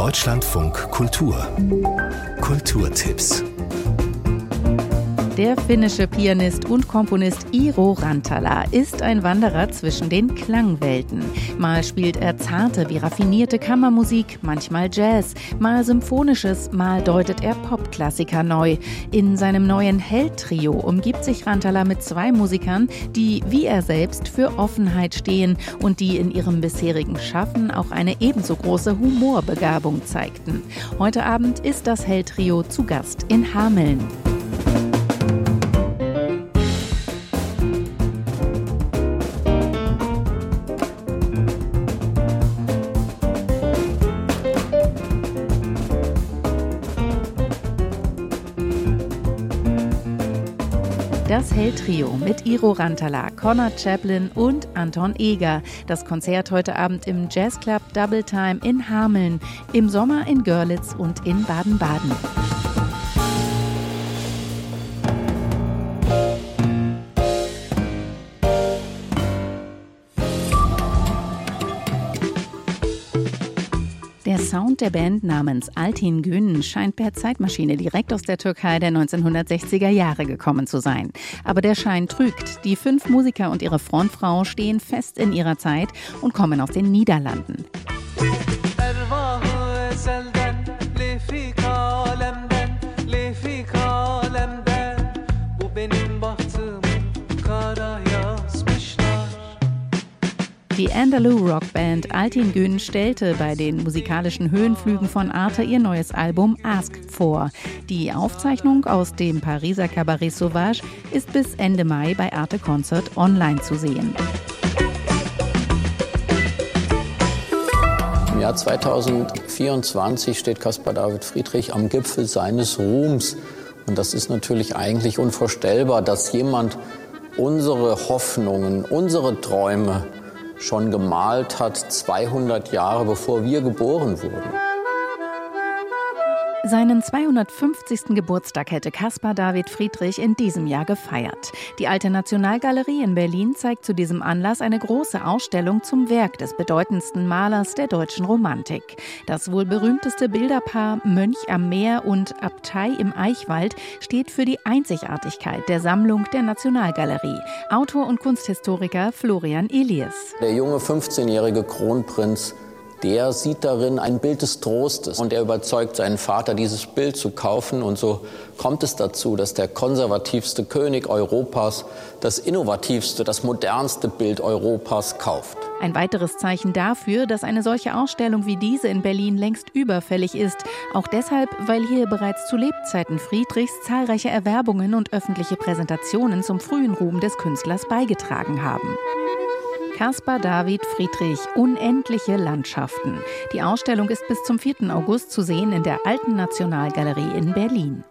Deutschlandfunk Kultur. Kulturtipps. Der finnische Pianist und Komponist Iiro Rantala ist ein Wanderer zwischen den Klangwelten. Mal spielt er zarte wie raffinierte Kammermusik, manchmal Jazz, mal Symphonisches, mal deutet er Popklassiker neu. In seinem neuen Held-Trio umgibt sich Rantala mit zwei Musikern, die, wie er selbst, für Offenheit stehen und die in ihrem bisherigen Schaffen auch eine ebenso große Humorbegabung zeigten. Heute Abend ist das Held-Trio zu Gast in Hameln. Das Held-Trio mit Iiro Rantala, Connor Chaplin und Anton Eger. Das Konzert heute Abend im Jazzclub Double Time in Hameln, im Sommer in Görlitz und in Baden-Baden. Der Sound der Band namens Altin Gün scheint per Zeitmaschine direkt aus der Türkei der 1960er Jahre gekommen zu sein. Aber der Schein trügt. Die 5 Musiker und ihre Frontfrau stehen fest in ihrer Zeit und kommen aus den Niederlanden. Die Andalou-Rockband Altin Gün stellte bei den musikalischen Höhenflügen von Arte ihr neues Album Ask vor. Die Aufzeichnung aus dem Pariser Cabaret Sauvage ist bis Ende Mai bei Arte Concert online zu sehen. Im Jahr 2024 steht Caspar David Friedrich am Gipfel seines Ruhms. Und das ist natürlich eigentlich unvorstellbar, dass jemand unsere Hoffnungen, unsere Träume schon gemalt hat, 200 Jahre bevor wir geboren wurden. Seinen 250. Geburtstag hätte Caspar David Friedrich in diesem Jahr gefeiert. Die Alte Nationalgalerie in Berlin zeigt zu diesem Anlass eine große Ausstellung zum Werk des bedeutendsten Malers der deutschen Romantik. Das wohl berühmteste Bilderpaar Mönch am Meer und Abtei im Eichwald steht für die Einzigartigkeit der Sammlung der Nationalgalerie. Autor und Kunsthistoriker Florian Elias. Der junge 15-jährige Kronprinz, der sieht darin ein Bild des Trostes und er überzeugt seinen Vater, dieses Bild zu kaufen. Und so kommt es dazu, dass der konservativste König Europas das innovativste, das modernste Bild Europas kauft. Ein weiteres Zeichen dafür, dass eine solche Ausstellung wie diese in Berlin längst überfällig ist. Auch deshalb, weil hier bereits zu Lebzeiten Friedrichs zahlreiche Erwerbungen und öffentliche Präsentationen zum frühen Ruhm des Künstlers beigetragen haben. Caspar David Friedrich, unendliche Landschaften. Die Ausstellung ist bis zum 4. August zu sehen in der Alten Nationalgalerie in Berlin.